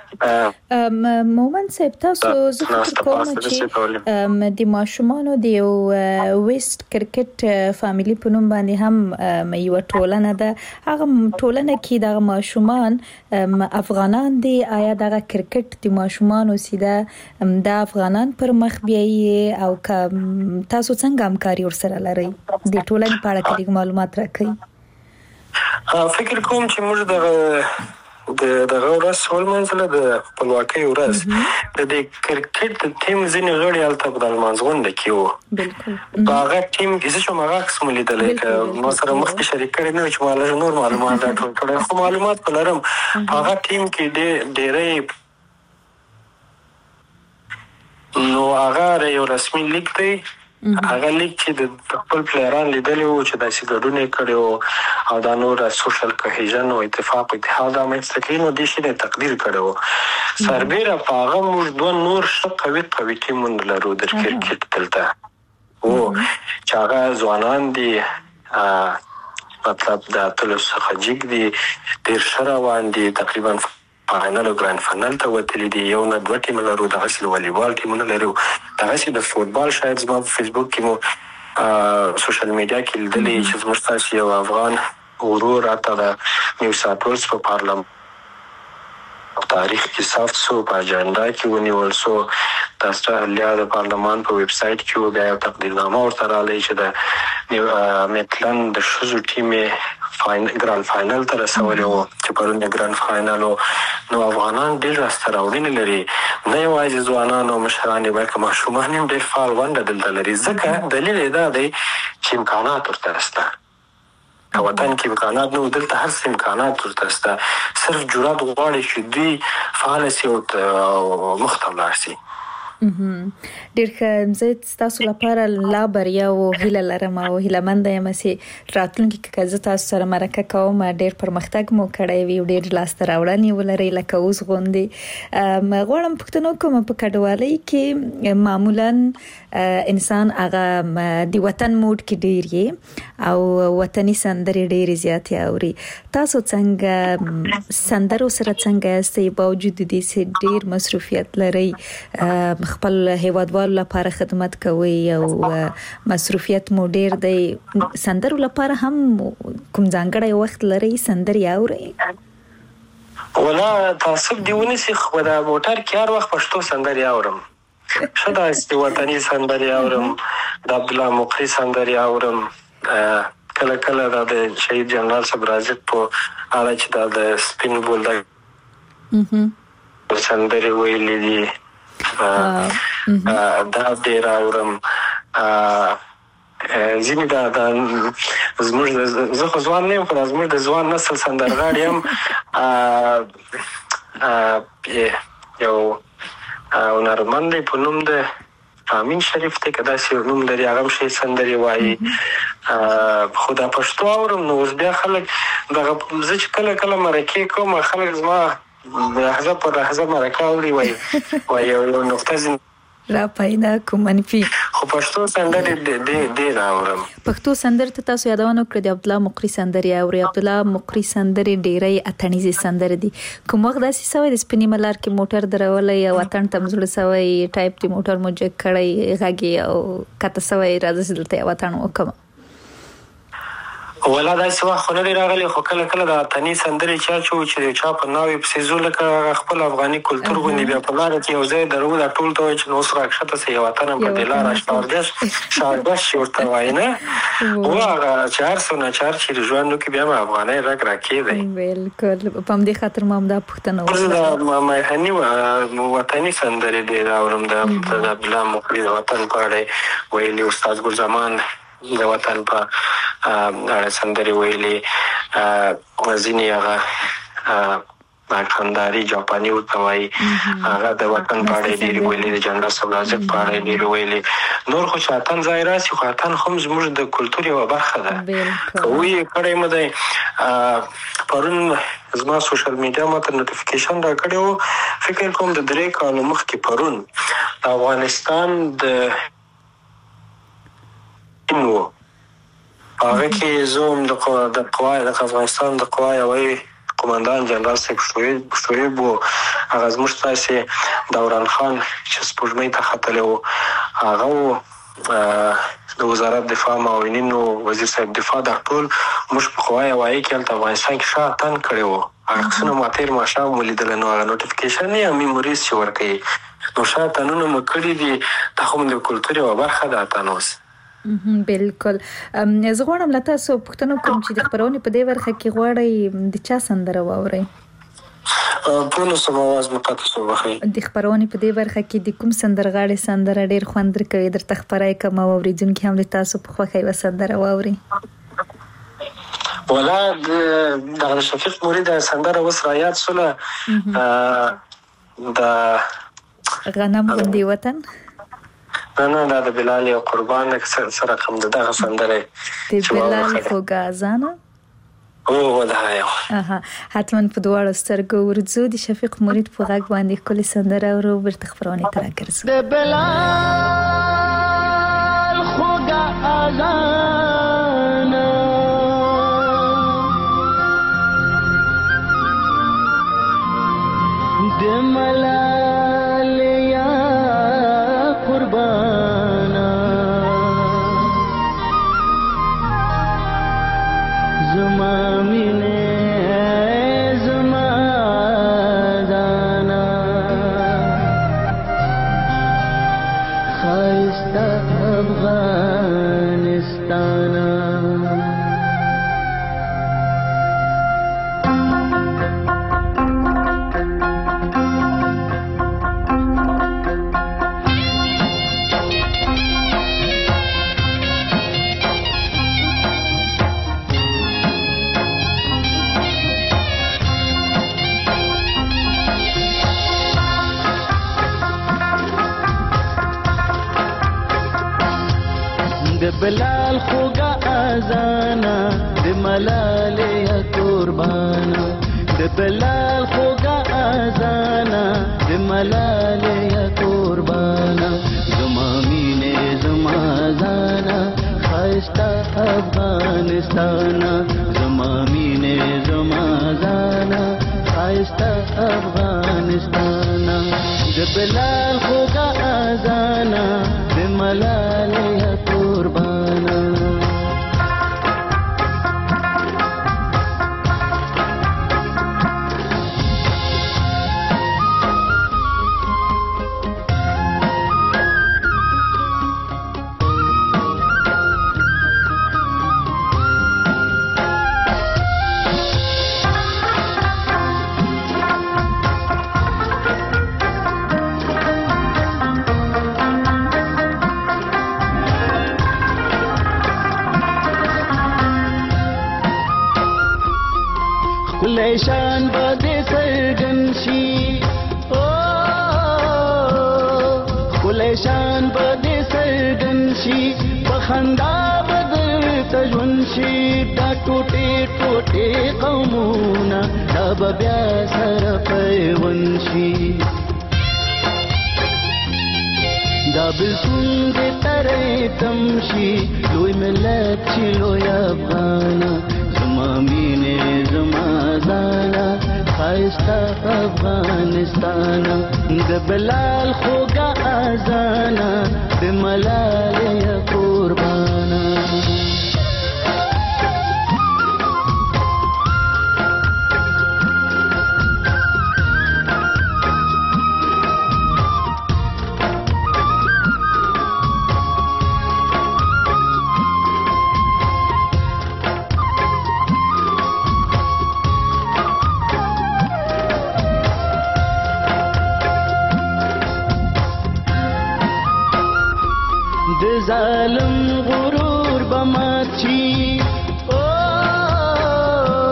مومن صاحب تاسو زه فکر کوم چې د ماشومانو د یو ویسټ کرکټ فامیلی په نوم باندې هم یو ټولنه ده هغه ټولنه کې د ماشومان افغانان دي آیا د کرکټ د ماشومان سیده د افغانان پر مخ بیاي او تاسو څنګه همکاري ورسره لرئ د ټولنې په اړه کې معلومات راکړئ فکر کوم چې موږ د د دغه ورځ ولمانځله د خپلواکۍ ورځ د دې کرکټ د ټیم ځینې غړي هلته په د لمانځغونډه کې وو په هغه ټیم کې زه شوم هغه عکس مو لیدلی که ما سره مخکې شریک کړی نه وي چې ما لږ نور معلومات راټول کړی خو معلومات به لرم په هغه ټیم کې ډېری نو هغه یو رسمي لیک دی هغه لیک چې د خپل پلیران لیدلی وو چې داسې ګډون یې کړی وو او دا نور سوشل کوهیژن او اتفاق او اتحاد رامنځته کړي نو دې شي نه تقدیر کړی وو سربیره په هغه موږ دوه نور ښه قوي قوي ټیمونه لرو د کرکټ دلته وو چې هغه ځوانان دي مطلب د اتلس څخه جګ دي ډېر ښه روان دي تقریبا فاینل او ګرانډ فاینل ته وتلي دي یو نه دوه ټیمه لرو دغسې د والیبال ټیمونه لرو دغسې د فوټبال شاید زما په فیسبوک کې مو سوشل میډیا کې لیدلی چې زموږ ستاسې یو افغان ورور راته د نیو ساوث ویلز په پارلمان تاریخ کې ثبت شو په اجنډا کې ونیول شو د استرالیا د پارلمان په ویب سایټ کې بیا یو تقدیرنامه ورته راغلی چې د میټلند د ښځو ټیم یې ګرانډ فاینل ته رسولی وو چې پرون یې ګرانډ فاینل و نو افغانان ډېر لاسته راوړنې لري نه یوازې ځوانان او مشران یې بلکې ماشومان هم ډېر فعال ونډه دلته لري ځکه دلیل یې دا دی چې امکانات ورته شته که وطن کې امکانات نه و دلته هر څه امکانات ورته شته صرف جرات غواړي چې دوی فعاله سي او مخته ولاړ سي ډېر ښه زه ستاسو لپاره لا بریا او هیله لرم او هیلهمنده یم چې راتلونکي کې که زه تاسو سره مرکه کوم ډېر پرمختګ مو کړی وي او ډېر لاسته راوړنې ولرئ لکه اوس غوندې غواړم پوښتنه وکړم په کډوالۍ کې معمولا انسان هغه د وطن موډ کې ډېر یې او وطني سندرې ډېرې زیاتې اوري تاسو څنګه سندرو سره څنګه یاستئ باوجود د دې چې ډېر مصروفیت لرئ خپل هیوادوالو لپاره خدمت کوي او مصروفیت مو ډیر دی سندرو لپاره هم کوم ځانګړی وخت لري سندرې اورئ ولا تعصب دی ونیسي خو د موټر کې هر وخت پښتو سندرې اورم ښه داسې وطني سندرې اورم د عبدالله مقری سندرې اورم کله کله دا د شهید جنرال صاحب رازق په اړه چې دا د سپین بولدک سندرې ویلي دي دا ډېر اورم ځینې دا زموږ زه خو ځوان نه یم خو دا زموږ د ځوان نسل سندرغاړي هم یو هنرمند دی په نوم د امین شریف دی که داسې یو نوم لري هغه هم ښې سندرې وایي خو دا پښتو اورم نو اوس بیا خلک دغه زه چې کله کله مرکې کوم خلک زما لحظه پر لحظه مرکه اوري وایي وایي یو نقطه ځینې را پیدا کوم منفي خو پښتو سندرې ډېر اورم پښتو سندرې ته تاسو یادونه وکړه د عبدالله مقری سندرې اورئ عبدالله مقری سندرې ډېرې اتڼیزې سندرې دي کوم وخت داسې سوی د سپینې ملار کې موټر درولی او اتڼ ته م زړه سوی ټایپ د موټر مو جګ کړی غږ او کته سوی راځه چې دلته یو اتڼ وکړم ولا داسې وخت خو نه دی راغلی خو کله کله د اتني سندرې چا چې و چې د چا په ناوې پسې ځو لکه خپل افغاني کلتور غوندې بیا په لاره کې یو ځای درو دا ټول ته وایي چې نو اوس راکښته سه یو وطن هم په دې لاره شاردش شاردش چې ورته وایي نه و هغه چې هر څه ناچار چې ژوند وکړي بیا مې افغانۍ رګ راکېدی بالکل په همدې خاطر ما همدا پوښتنه وکړه زه د میهني وطني سندرې ډېر اورم د عبدالله مقری د وطن په اړه ویلي استاد ګل زمان د وطن په اړه سندرې ویلي ځینې هغه کندهاري جاپاني ورته وایي، هغه د وطن په اړه ډېرې ویلي، د جنرال سبلازک په اړه ډېرې ویلي. نور خو چې اتن ځای راسي، خو اتن هم زموږ د کلتور یوه برخه ده. که ویې کړی مو دی، پرون زما سوشل میډیا ماته نوټیفیکیشن را کړی و، فکر کوم د درې کالو مخکې پرون د افغانستان د و هغه کې زه هم د قوای د افغانستان د قوای هوایي قماندان جنرال صاحب شعیب و، هغه زموږ تاسې دوران خان چې سپوږمۍ ته ختلی و، هغه و د وزارت دفاع معاونین و وزیر صاحب دفاع، دا ټول موږ په قوای هوایي کې هلته افغانستان کې ښه اتن کړی و. هغه عکسونه ما تېر ماښام ولیدله، نو هغه نوټیفیکیشن یا میموریز چې ورکوي، نو ښه اتنونه مو کړي دي. دا خو د کلتور یوه برخه ده اتن اوس. بالکل. زه غواړم له تاسو پوښتنه وکړم چې د خپرونې په دې برخه کې غواړئ د چا سندره واورئ؟ پوه نه شوم، اواز مو قطع شو، بخښئ. د خپرونې په دې برخه کې د کوم سندرغاړي سندره ډېر خوند درکوي، درته خپره یې کړم او اورېدونکي هم د تاسو په خوښه یوه سندره واوري؟ ولا دغه شفیق مرید سندره اوس رایاد شوله، د غنم غوندې وطن. نه نه دا د بلال او قربان څه رقم ده دغه سندره د بلال خوږه اذانه. او دا یو حتما په دواړو سترګو ورځو د شفیق مرید په غږ باندې ښکلې سندره اورو، بیرته خپرونې ته راګرځو. د بلال خوږه اذانه د ملال یا قربانا زما مینه زما دانا خایسته افغانستانا. د بلال خوږه اذانه د ملال یا قربانا، د بلال خوږه اذانه د ملال یا قربانا زما مینه زما زانا خایسته افغانستانا، زما مینه زما زانا خایسته افغانستانا. د بلال خوږه اذانه د ملال یا قربانا. شان بده سرګن شي او کله شان بده سرګن شي په خندا بدل تجون شي دا ټوټه ټوټه قومونه دا بیا سره پیون شي دا بلسون دې ترې تمشي لوی ملت چې لوی افغانا زما مینه زما زانا خایسته افغانستانا د بلال خوږه اذانه د ملال یا قربانا. د ظالم غرور بمات شي او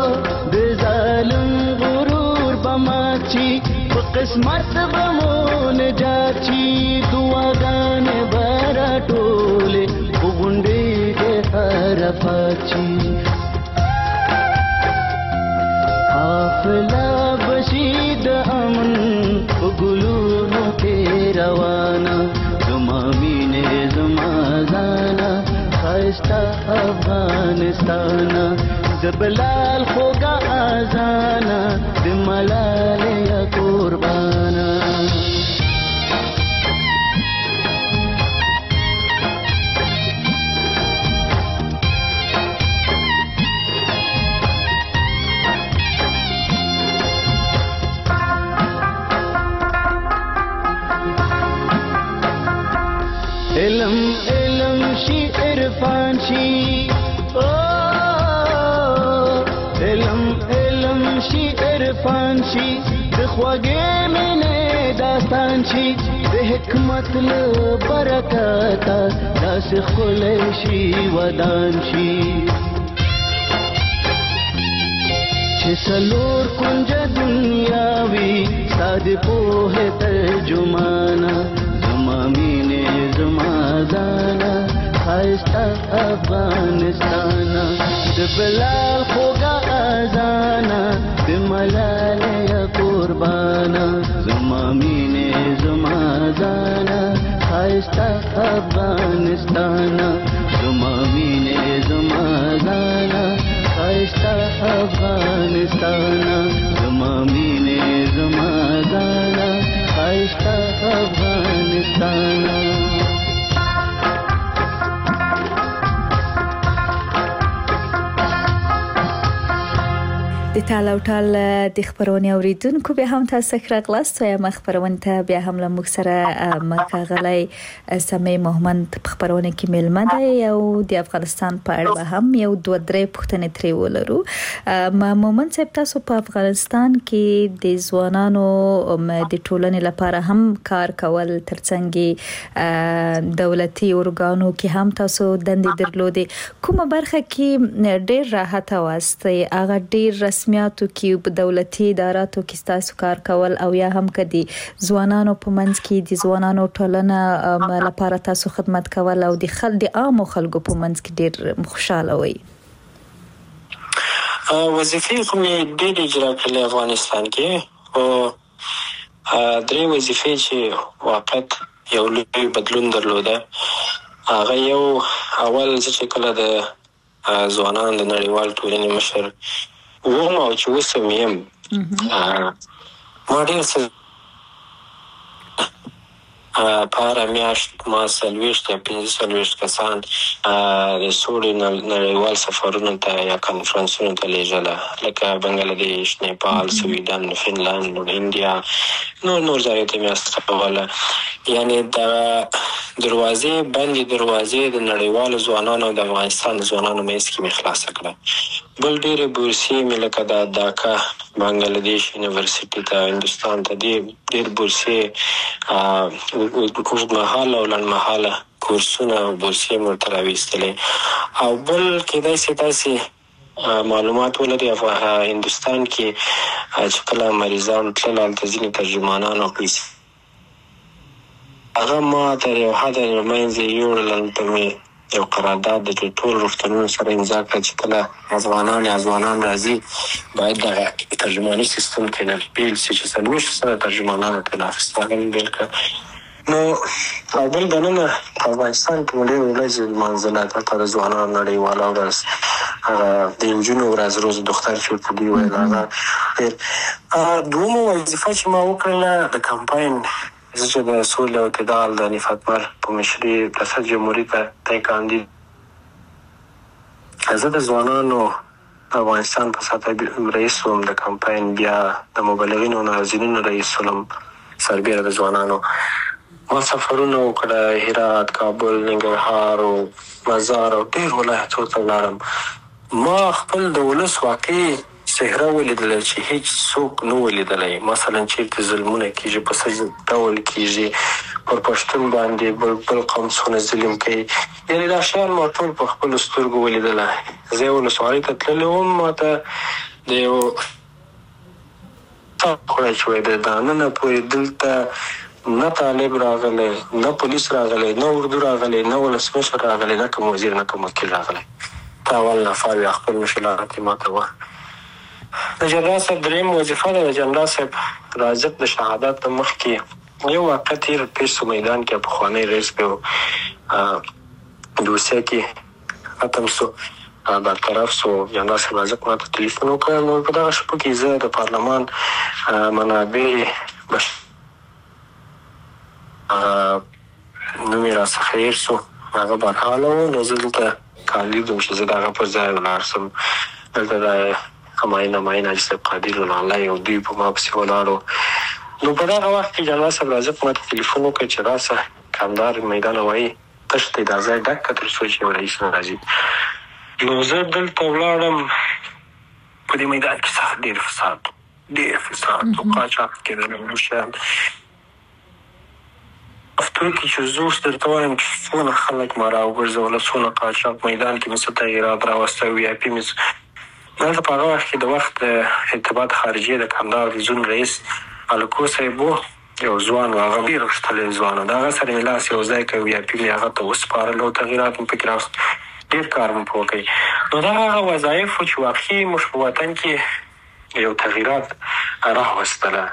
قسمت بمون جاچی دعاګانې برا ټولې وګونډې دې حرفاچی حافظه بشید امن وګلونو کې روانه زما مینې زما زانا خایسته افغانستانه زبلال خوگا آزانا دی ملالیا قربانا علم علم شی عرفان شی علم علم شي عرفان شي د خوږې مینې داستان شي د حکمت له برکته داسې ښکلی شي ودان شي چې څلور کونجه دنیا وي ستا د پوهې ترجمانه زما مینې زما ځانه ښایسته افغانستانه د بلال خوږه اذانه د ملالیا قربانه زما مینې زما ځانه ښایسته افغانستانه زما مینې زما ځانه ښایسته افغانستانه زما مینې زما ځانه ښایسته افغانستانه د تال او ټال د خبرونې اوریدونکو به هم تاسو راغلاست یا خبرونه ته بیا هم له موږ سره مکاغلی سمې محمد خبرونه کې ملمه ده او د افغانستان په اړه هم یو دوه درې پوښتنې ترې ولرو. ما مومن صاحب تاسو په افغانستان کې د ځوانانو د ټولنې لپاره هم کار کول ترڅنګ دولتي ارګانو کې هم تاسو دندې درلودې کومه برخه کې ډېر راحت واستئ هغه ډېر رسمیاتو کې په دولتي اداراتو کې تاسو کار کول او یا هم کدي ځوانانو په منځ کې د ځوانانو ټولنه لپاره تاسو خدمت کول او د خلک د عام خلکو په منځ کې ډېر خوشاله وي وظیفې کومې ډېرې اجرا کړلې افغانستان کې او درې وظیفې چې واقعیت یو لوی بدلون درلوده هغه یو اول چې کله د ځوانان د نړیوال ټولنې مشر وم او چې اوس هم یم ما ډېر څه په هره میاشت ما څلوېښت یا پنځه څلوېښت کسان د سولې نړیوال سفرونو ته یا کنفرانسونو ته لیږله لکه بنګلادیش نیپال سویډن فنلند انډیا نور نور ځایو ته مې استوله یعنې دغه دروازې بندې دروازې د نړیوالو ځوانانو او د افغانستان د ځوانانو منځ کې مې خلاصه کړه بل ډېرې بورسیې مې لکه د ډاکا بنګلادیش یونیورسټي ته هندوستان ته ډېر بورسیې اوږدمهاله او لنډمهاله کورسونه او بورسیې مې ورته راویستلې او بل کیدای شي تاسې معلومات ولري هندوستان کې چې کله مریضان تلل هلته ځینې ترجمانان او پیسې هغه ما تر یو حده منځ یې یوړل هلته مې یو قرارداد د ټول روغتونونو سره امضا کړه چې کله افغانان یا ځوانان راځي باید دغه ترجماني سیستم کې نه بیل شي چې څلوېښت سره ترجمانانو ترې اخیستل بیل کړه نو او بل دننه په افغانستان کې مو ډېر ورځې لمانځله دلته د ځوانانو نړیواله ورځ هغه د نجونو ورځ روز دختر چې ورته دوی ویل هغه ډېر دومه وظیفه چې ما وکړله د کمپاین زه چې د سولې او اعتدال د نفات مر په مشري ریاست جمهوري ته تی کاندید زه د ځوانانو افغانستان په سطح رئیس وم د کمپاین بیا د مبلغینو ناظرینو رئیس وم سربیره د ځوانانو ما سفرونه وکړه هرات کابل ننګرهار او مزار او ډېر ولایتونو ته ولاړم ما خپل د ولس واقعي صحرا ولیدله چې هیڅ څوک نه ولیدلی مثلا چېرته ظلمونه کېږي په څه ډول کېږي پر پښتون باندې بل بل قومونه ظلم کوي یعنې دا شیان ما ټول په خپلو سترګو ولیدله زه یې ولسوالۍ ته تللی وم ما ته د یو خوړی چې وایي د دانه پورې دلته نه طالب راغلی، نه پولیس راغلی، نه اردو راغلی، نه ولسمشر راغلی، نه کوم وزیر، نه کوم وکیل راغلی. ته اول نفر وي خپل مشکلات یې ماته ووایه. د جنرال صاحب درېیم وظیفه ده. د جنرال صاحب رازق د شهادت نه مخکې یو واقع تېر پېښ سو میدان کې پخوانی رئیس به و دوسیه کې ختم سو برطرف سو. جنرال صاحب رازق ماته تلیفون وکړ. نو په دغه شپو کې زه د پارلمان منابع بش نوم یې راڅخه هېر سو، هغه برحاله و. نو زه دلته کاندید وم چې زه د هغه پر ځای ولاړ سم. دلته د همایون امین حاجي صاحب قادر الله او دوی په ما پسې ولاړو. نو په دغه وخت کې جنرال صاحب رازق ماته تلیفون وکړ چې راسه کمدار میدان وایي تش دی دا ځای ډک کړه تر څو چې یو رئیس نه راځي. نو زه دلته ولاړم. په دې میدان کې سخت ډېر فساد ډېر فساد او قاچاق کېدل. نور شیان هفتو کې چې زه اوس درته وایم چې څونه خلک ما راوګرځوله، څونه قاچاق میدان کې مې څه تغیرات راوسته. وي آی پي مې دلته په هغه وخت کې د وخت ارتباط خارجیه د کندهار زون رئیس الکو صاحب و، یو ځوان و، هغه ډېر غښتلی ځوان و. د هغه سره مې لاس یو ځای کړ. وي آی پي مې هغه ته وسپارل او تغیرات مې پکې راوست. ډېر کار مې په وکړ. نو دا هغه وظایف و چې واقعي موږ په وطن کې یو تغیرات راوستله.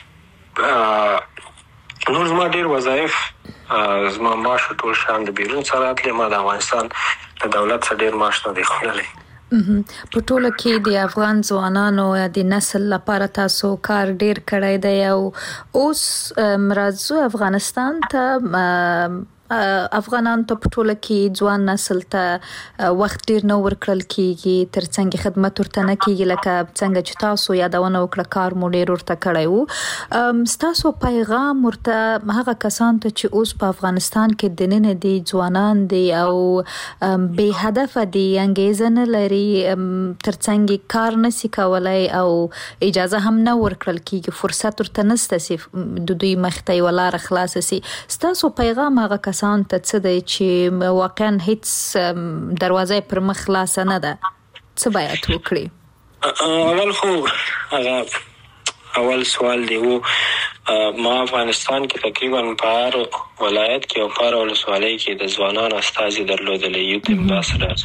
نور زما ډېر وظایف زما معاش ټول شیان د بیرون څخه راتلې. ما د افغانستان د دولت څخه ډېر معاش نه دی خوړلی. په ټوله کې د افغان ځوانانو د نسل لپاره تاسو کار ډیر کړی دی او اوس راځو افغانستان ته. افغانان ته په ټوله کې ځوان نسل ته وخت ډیر نه ورکړل کیږي، ترڅنګ خدمت ورته نه کیږي لکه څنګه چې تاسو یادونه وکړه کار مو ډیر ورته کړی و. ستاسو پیغام ورته هغه کسان ته چې اوس په افغانستان کې دننه دي ځوانان دي او بې هدفه دي، انګیزه نه لري، ترڅنګ کار نشي کولای او اجازه هم نه ورکړل کیږي، فرصت ورته نشته چې د دوی مخته یوه لاره خلاصه سي، ستاسو پیغام هغه کسان ته څه دی چې واقعا هیڅ دروازه پر مخ خلاصه نه ده، څه باید وکړي؟ اول خو هغه اول سوال دی و ما افغانستان کې تقریبا په هر ولایت کې او په هر ولسوالۍ کې د ځوانانو استازي درلودلی، یوت امباسډرز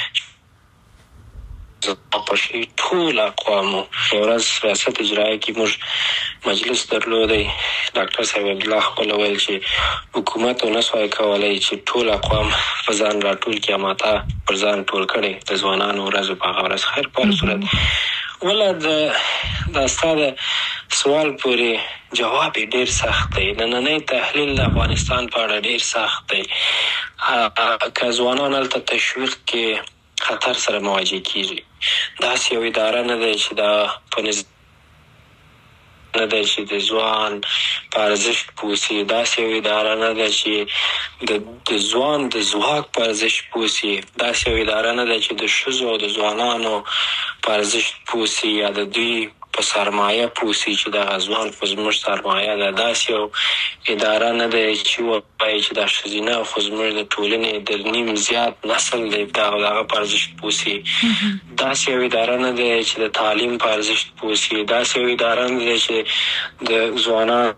په شي ټول اقوامو. یو ورځ ریاست اجرایه کې موږ مجلس درلودی. ډاکټر صاحب عبدالله خپل ویل چې حکومت نه سوای کولی چې ټول اقوام په ځان راټول کړي، ماته پر ځان ټول کړی د ځوانانو ورځ په هغه ورځ. خیر په هر صورت وله د دا ستا د سوال پورې جواب یې ډېر سخت دی. نننی تحلیل د افغانستان په اړه ډېر سخت دی. که ځوانان هلته تشویق کې خطر سره مواجه کیږي. داسې یو اداره نه دی چې دا په نظام نه دی چې د ځوان په ارزښت پوه سي. داسې یو اداره نه ده چې د ځوان د ځواک په ارزښت پوه سي. داسې یو اداره نه ده چې د ښځو او د ځوانانو په ارزښت پوه سي یا د دوی په سرمایه پوه سي چې دغه ځوان خو زموږ سرمایه ده. داسې یو اداره نه دی چې ووایي چې دا ښځینه خو زموږ د ټولنې د نیم زیات نسل دی دغه دغه په ارزښت پوه سي. داسې یو اداره نه دی چې د تعلیم په ارزښت پوه سي. داسې یو اداره نه دی چې د ځوانانو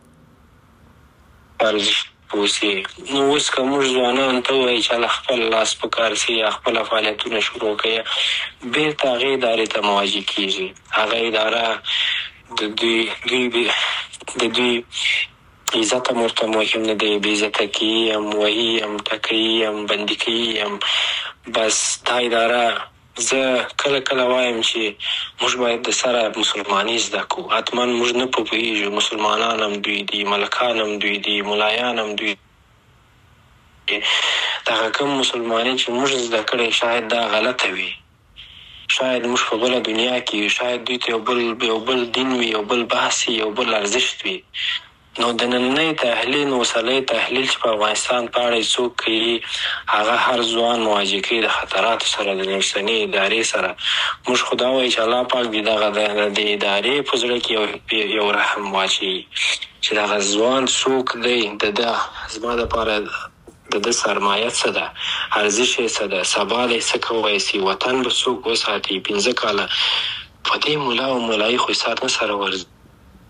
په ارزښت پوه سي. نو اوس که موږ ځوانانو ته ووایي چې هله خپل لاس په کار سي یا خپله فعالیتونه شروع کړي، بېرته هغې ادارې ته مواجه کېږي. هغه اداره د دوی دوی د دوی عزت هم ورته مهم نه دی، بې عزته کوي هم، وهي هم، ټکوي هم، بندي کوي هم. بس دا اداره زه کله کله وایم چې موږ باید د سره مسلماني زده کړو. حتما موږ نه پوهېږو، مسلمانان هم دوی دي، ملکان هم دوی دي، ملایان هم دوی دي. دغه کوم مسلماني چې موږ زده کړی شاید دا غلطه وي، شاید موږ په بله دنیا کې وي، شاید دوی ته یو بل یو بل دین وي، یو بل بحث وي، یو بل ارزښت وي. نو د نننی تحلیل اوسنی تحلیل چې په افغانستان په اړه څوک کوي، هغه هر ځوان مواجه کوي د خطراتو سره، د اوسنۍ ادارې سره. موږ خو دا وایو چې الله پاک دې دغه د ادارې په زړه کې یو یو رحم واچوي چې دغه ځوان څوک دی، د ده زما دپاره د ده سرمایه څه ده، ارزش یې څه ده، سبا دی څه کولی سي، وطن به څوک وساتي. پنځه کاله په دې ملا او ملایي خو سر نه سره ورځي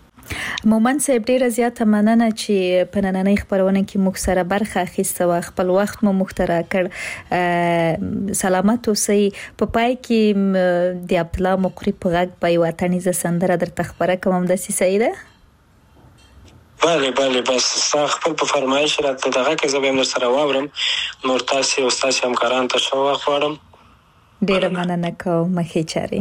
مومن صاحب ډیره زیاته مننه چې په نننۍ خبرونه کې موږ سره برخه اخیسته او خپل وخت مو مخترع کړ. سلامت اوسئ. په پای کې د عبد الله مقری په غږ په وطنیزه سندره درته خبره کوم د سیسیده. بله بله بس خپل په فرمایش راته دغه کې زه به هم سره واورم. نور تاسو او تاسو همکاران ته ښه وخت غواړم. ډیره مننه کوم. مخې چاري.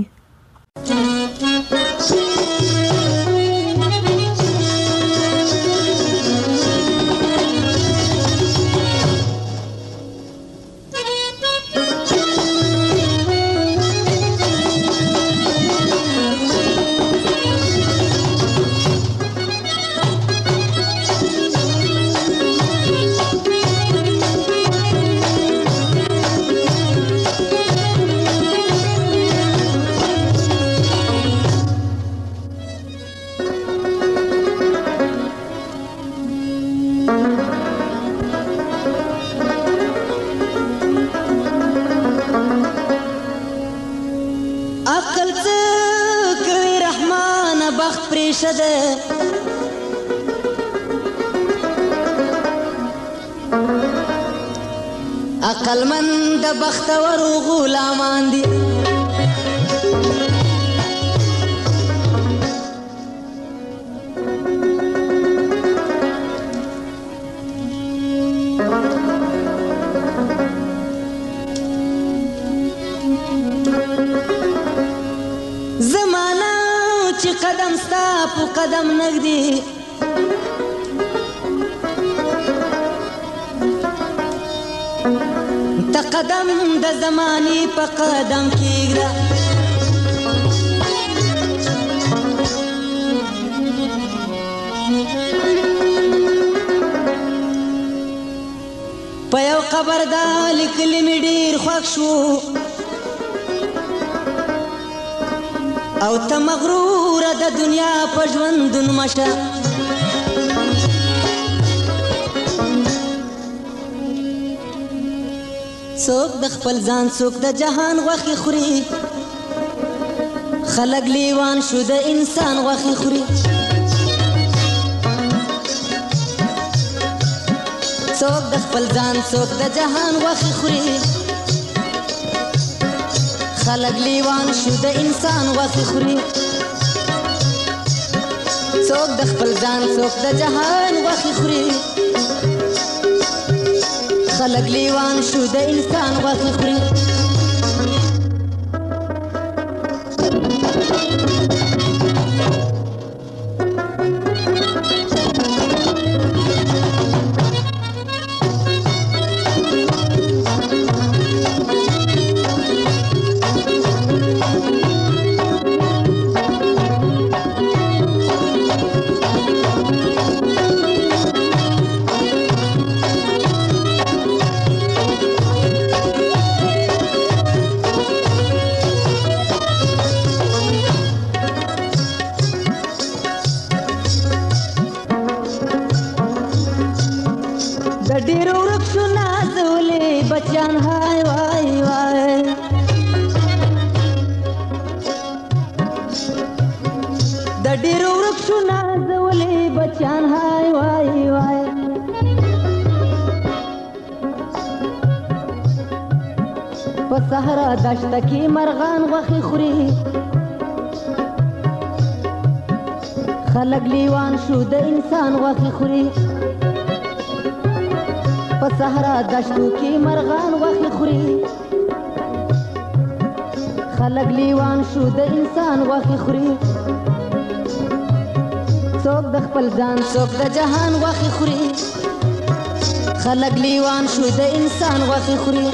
عقل من د بختور غلامان دي زمانہ چې قدم ستا په قدم نږدې قدم د زماني په قدم کېږده په یو قبر دا لیکلي مې ډېر خوښ شو او ته مغروره د دنیا په ژوندون مشه څوک د خپل ځان څوک د جهان غوښې خوري خلک لیوان شو د انسان غوښې خوري څوک د خپل ځان څوک د جهان غوښې خوري خلک لیوان شو د انسان غوښې خوري څوک د خپل ځان څوک د جهان غوښې خوري خلق لیوان شو د انسان غوښې خوري صحرا دشته کې مرغان غوښې خوري خلک لیوان شو د انسان غوښې خوري په صحرا دشتو کې مرغان غوښې خوري خلک لیوان شو د انسان غوښې خوري څوک د خپل ځان څوک د جهان غوښې خوري خلک لیوان شو د انسان غوښې خوري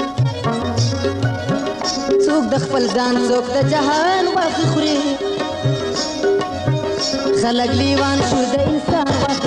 څوک د خپل ځان څوک د جهان غوښې خوري خلک لیوان شو د انسان غوښې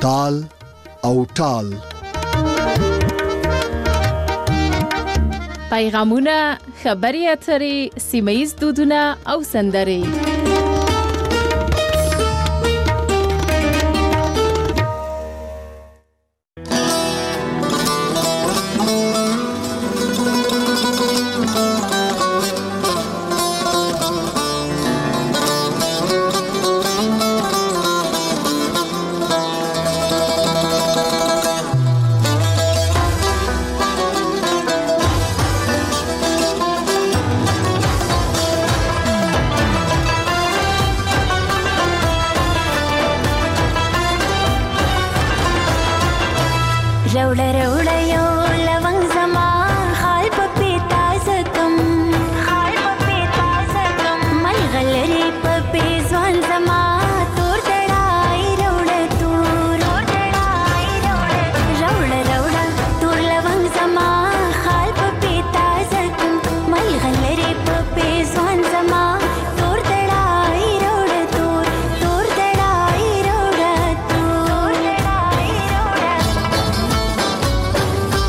تال او ټال. پیغامونه، خبري اترې، سیمه‌ییز دودونه او سندرې. روڑا روڑا یو لونگ زما خال پپی تازه کم خال پپی تازه کم ملغلری پپی ځوان زما تور دړای روڑا تور تور دړای روڑا روڑا روڑا تور لونگ زما خال پپی تازه کم ملغلری پپی ځوان زما تور دړای روڑا تور تور دړای روڑا تور دړای روڑا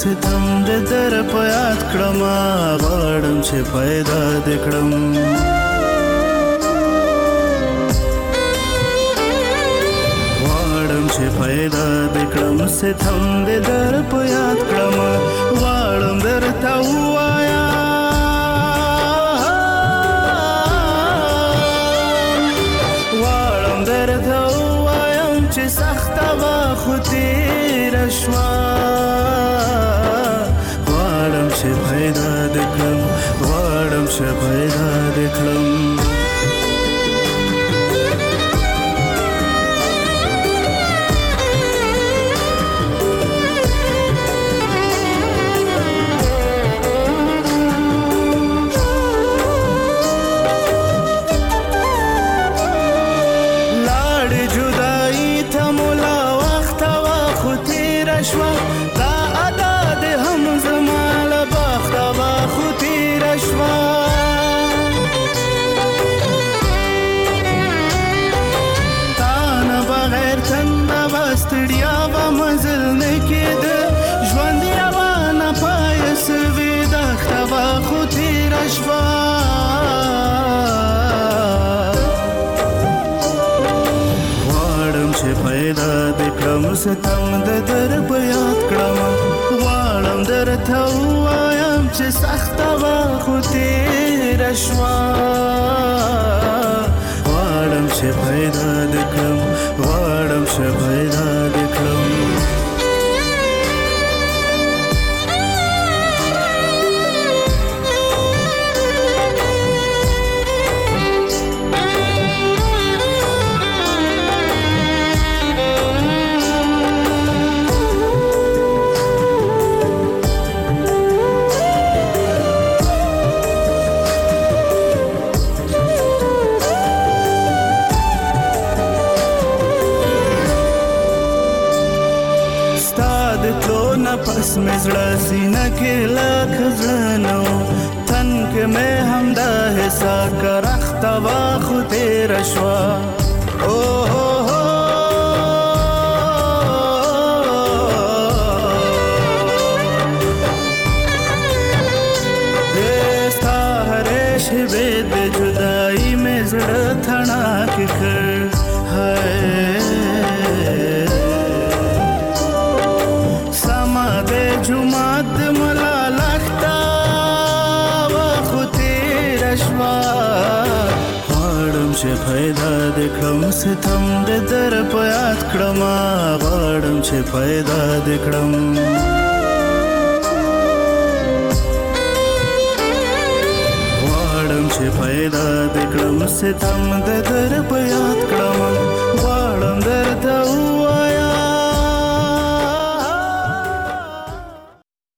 ستم د در په یاد کړم غواړم چې پیدا دې کړم غواړم چې پیدا دې کړم ستم د در په یاد کړم غواړم درته ووایم غواړم درته ووایم چې سخته وه خو تېره شوه غواړم چې پیدا دې کړم غواړم چې پیدا دې کړم ستم د در په یاد کړم غواړم درته ووایم چې سخته وه خو تېره شوه غواړم چې پیدا دې کړم غواړم چې پیدا دې کړم پس مې زړه سینه کې لکه زړه نه و تن کې مې همدا حصه کرخته وه خو تېره شوه ستا هرې شېبې د جدایي مې زړه تڼاکې کړ جمعات ملا لختا وه خو تېره شوه غواړم چې پیدا دې کړم ستم د در په یاد کړم غواړم چې پیدا دې کړم غواړم چې پیدا دې کړم ستم د در په یاد کړم